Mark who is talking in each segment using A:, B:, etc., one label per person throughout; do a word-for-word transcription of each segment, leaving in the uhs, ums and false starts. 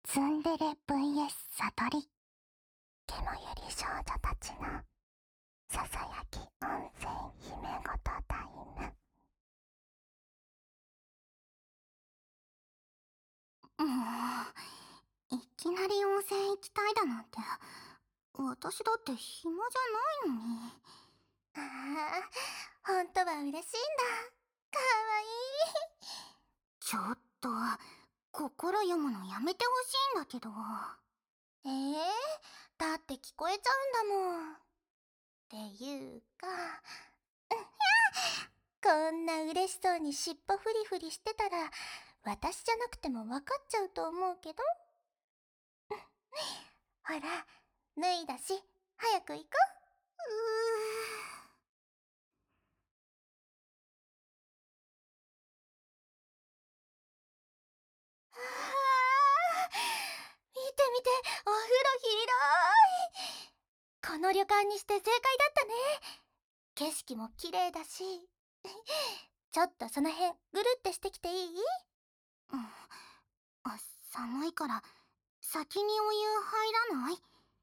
A: ツンデレ ブイエス 悟り。煙ゆり少女たちのささやき温泉姫ごとタイム。もう、いきなり温泉行きたいだなんて、私だって暇じゃないのに。ああ、ほんとは嬉しいんだ。かわいい。ちょっと、心読むのやめてほしいんだけど。ええー、だって聞こえちゃうんだもん。っていうか、こんな嬉しそうに尻尾フリフリしてたら、私じゃなくても分かっちゃうと思うけど。ほら、脱いだし、早く行こう。うー。あー、見て見て、お風呂広い。この旅館にして正解だったね。景色も綺麗だし。ちょっとその辺ぐるってしてきていい？うん、あ、寒いから先にお湯入らない？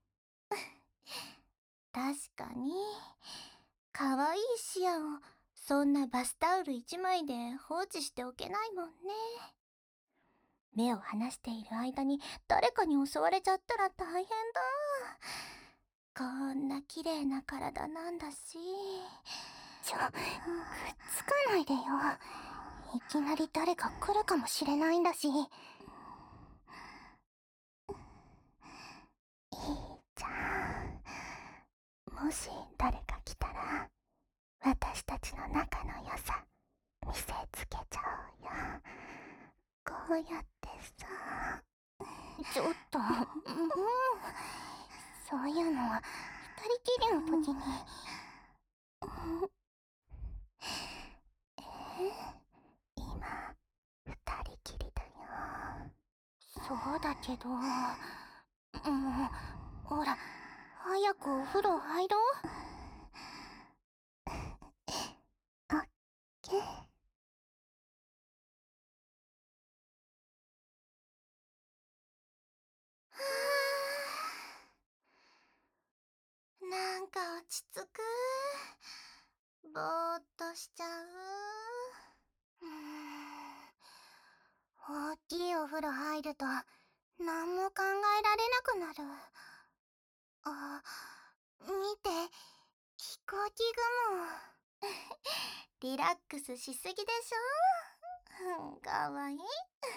A: 確かに可愛い視野をそんなバスタオル一枚で放置しておけないもんね。目を離している間に誰かに襲われちゃったら大変だ。こんな綺麗な体なんだし。ちょ、くっつかないでよ。いきなり誰か来るかもしれないんだし。いいじゃん。もし誰か来たら、私たちの仲の良さ見せつけちゃうよ。こうやってさ。ちょっと、もう、そういうのは二人きりの時に。え今、二人きりだよ。そうだけど、もう、ほら、早くお風呂入ろう。オッケー。なんか落ち着く。ぼーっとしちゃう。うーん、大きいお風呂入ると何も考えられなくなる。あ、見て、飛行機雲。リラックスしすぎでしょ。かわいい。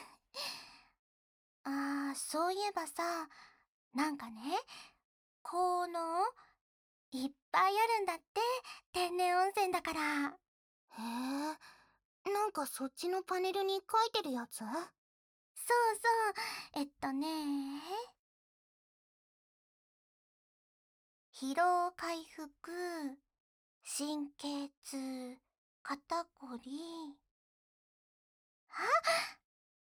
A: あー、そういえばさ、なんかね、効能いっぱいあるんだって、天然温泉だから。へえ、なんかそっちのパネルに書いてるやつ？そうそう、えっとね、疲労回復、神経痛、肩こり。あ、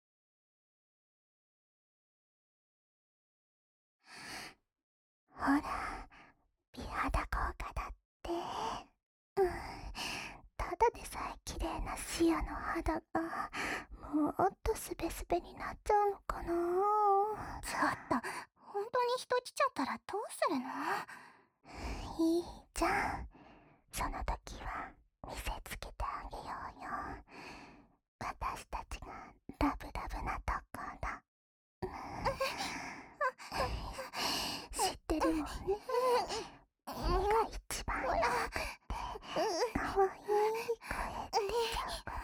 A: ほら、美肌効果だって。うん、ただでさえ綺麗なシアの肌がもっとスベスベになっちゃうのかな。ちょっと、本当に人来ちゃったらどうするの？いいじゃん。その時は見せつけてあげようよ。私たちがラブラブなところ。知ってるもんね。君が一番弱くって可愛い声出ちゃうこと。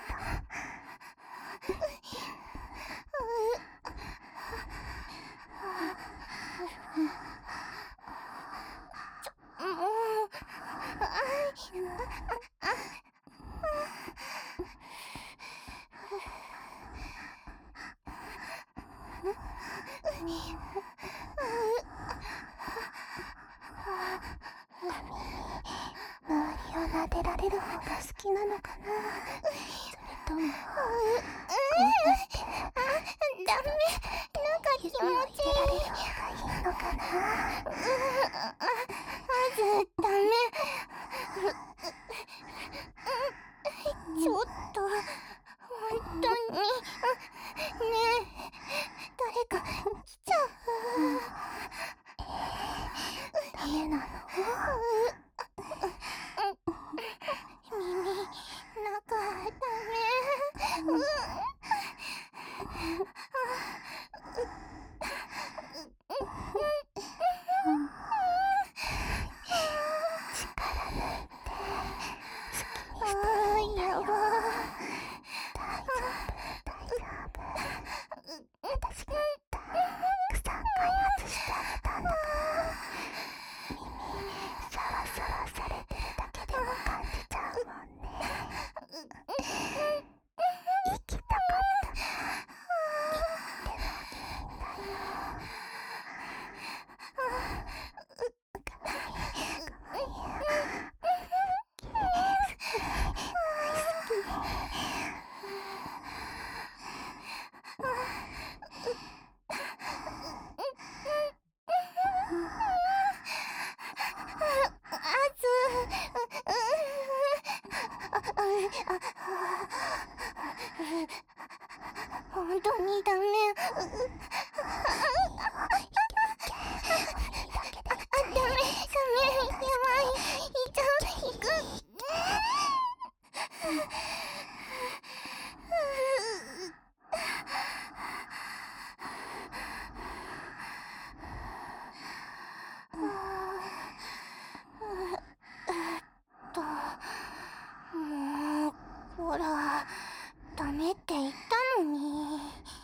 A: もう、周りを撫でられる方が好きなのかな。それともこうやってダメ、なんか気持ちいい。入れられる方がいいのかな。まずダメ。ちょっと本当にねえ、誰か来ちゃう。ダメなの？耳、中、ダメ。本当にダメ。ダメ、ダメ、やばい、いっちゃう、いく。えっと、もう、ほら、ダメって言ったのに。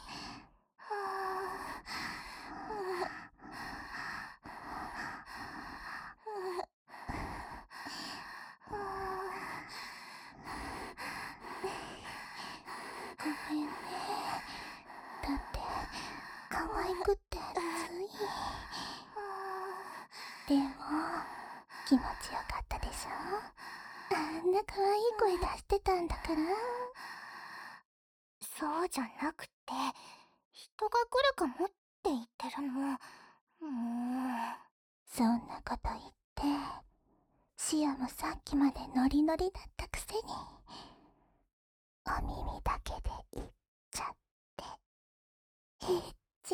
A: ごめんね。だって可愛くてつい。でも気持ちよかったでしょ。あんな可愛い声出してたんだから。そうじゃなくて、人が来るかもって言ってるの。もうそんなこと言ってシアもさっきまでノリノリだったくせにお耳だけで言っちゃってエッチー。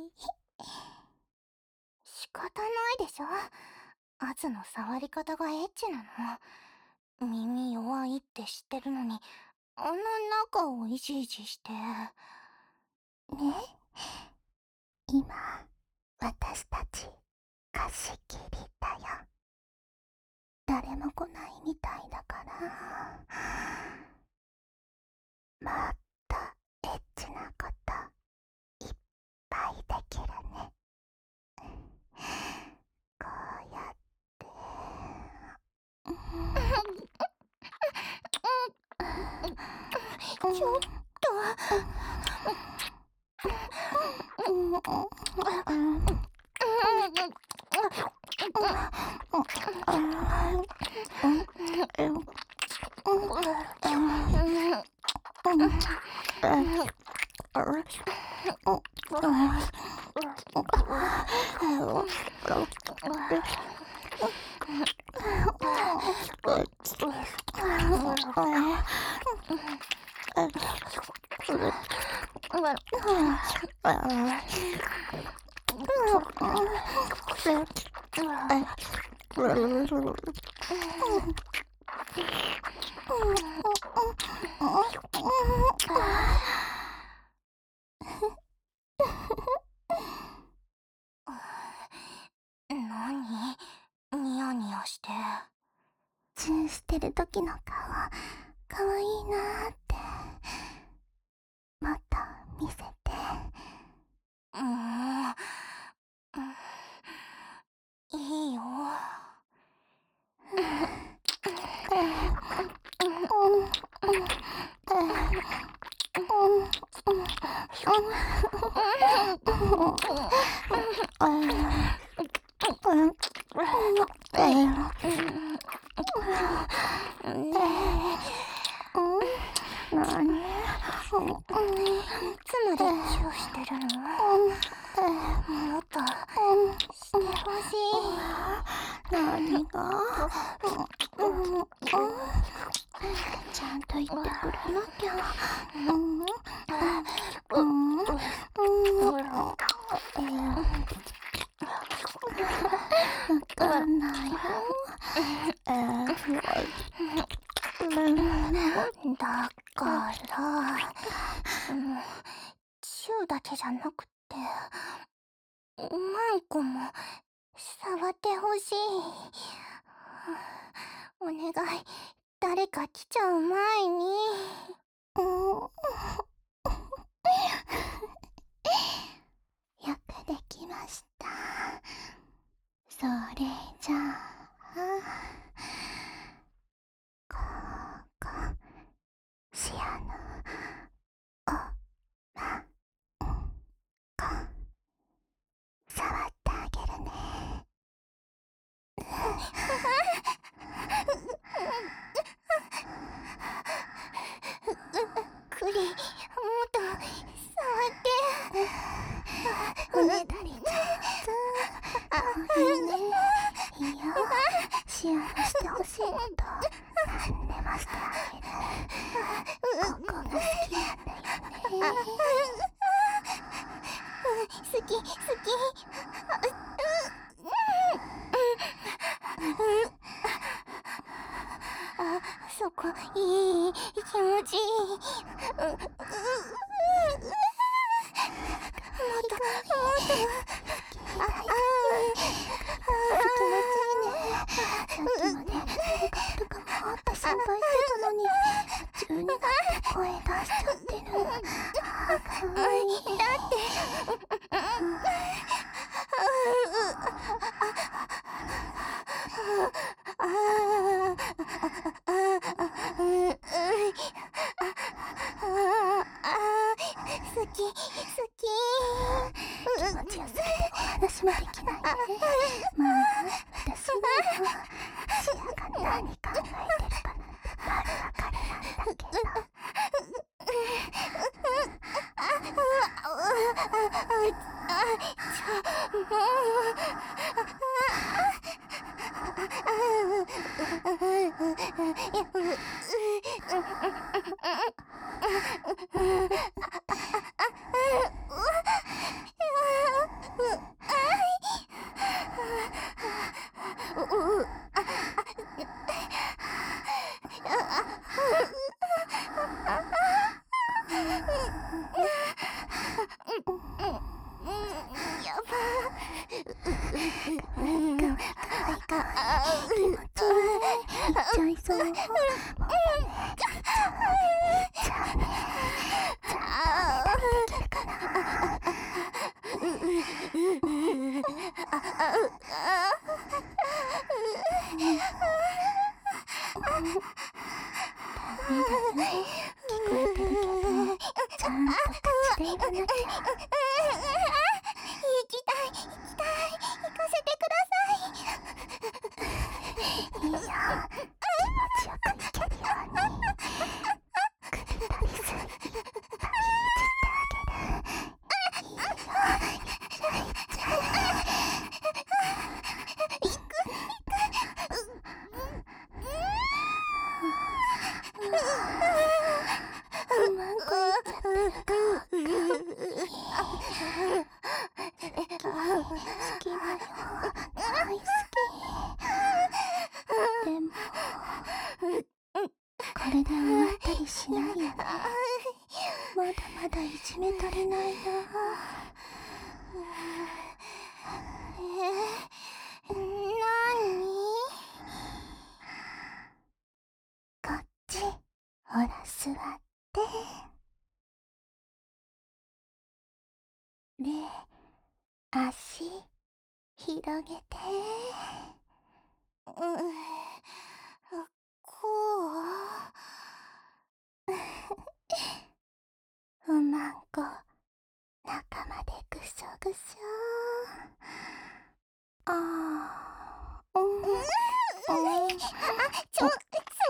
A: 仕方ないでしょ。アズの触り方がエッチなの。耳弱いって知ってるのにあんな中をいじいじしてね。今私たち貸し切りだよ。誰も来ないみたいだからもっとエッチなこといっぱいできるね。こうやってちょっと何？ニヤニヤして。チューしてる時の顔かわいいなーって。もっと見せて。うーん、いいよ。何？いつまでチューしてるの？もっとしてほしい。何が？ちゃんと言ってくれなきゃ。うんうんうんよ。えー、だから、うん、チューだけじゃなくて、マンコも触ってほしい。お願い、誰か来ちゃう前に。うんよくできました。それじゃあ、ここ、シアのおまんこ、触ってあげるね。クリ、もっと触って。おねだり上手。いいね。いいよ。シアのしてほしいこと何でもしてあげる。ここが好きなんだよね。好き好き。あ、そこいい、気持ちいい。もっともっと。ああ気持ちいいね。さっきまで何かあるかもって心配してたのに、夢中になって声出しちゃってる。あ、かわいい。だって好き好き。気持ちよすぎてお話もできないね。まあ私もシアが何考えてるかなんて丸分かりなんだけど。足広げて。うん、こう。うまんこ中までぐしょぐしょ。ああ、うん、うん、あ、ちょ、そこ。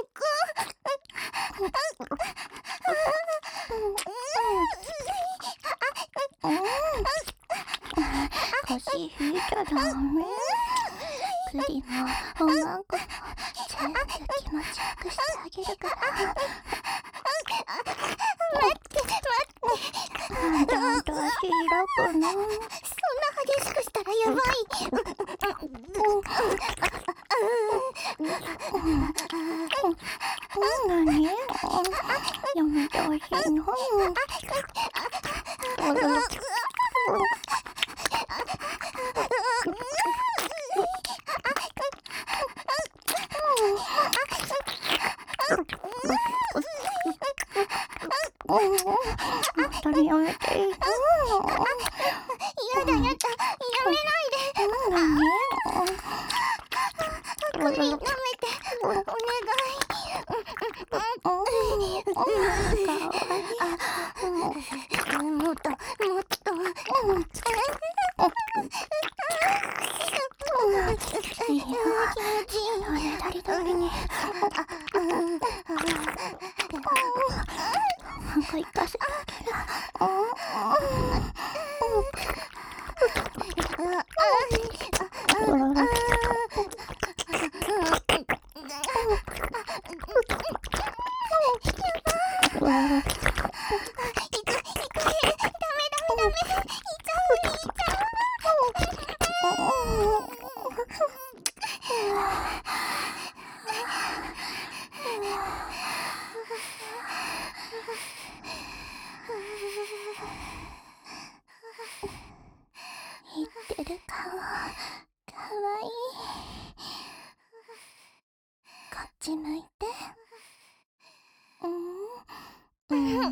A: 腰引いちゃダメ。クリもおまんこも全部気持ちよくしてあげるから。待って待って。なんであんた足開くの？そんな激しくしたらやばい。 本当にやめていいの？やだやだ、やめないで。何？首舐めて、お願い。もっと、もっと。いいよ、気持ちいい。左左に。なんか行かせて。言ってる顔、かわいい。こっち向いて。うん。うん。うん。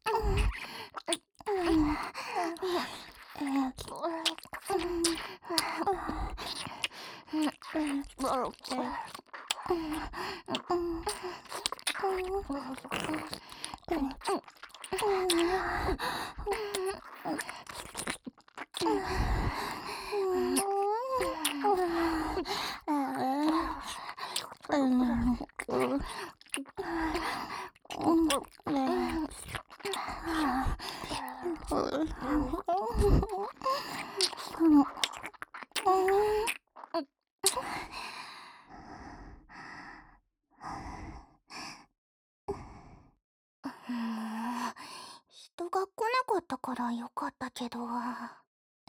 A: 人が来なかったからよかったけど。ま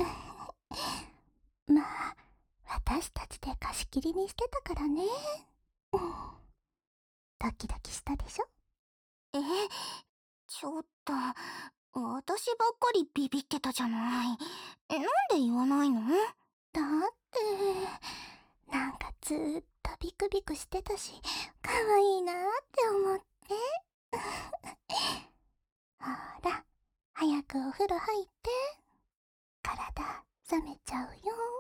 A: あ、私たちで貸し切りにしてたからね。ドキドキしたでしょ？え、ちょっと、私ばっかりビビってたじゃない。え、なんで言わないの？だって、なんかずーっとビクビクしてたし、可愛いなーって思って。ほら、早くお風呂入って。体冷めちゃうよ。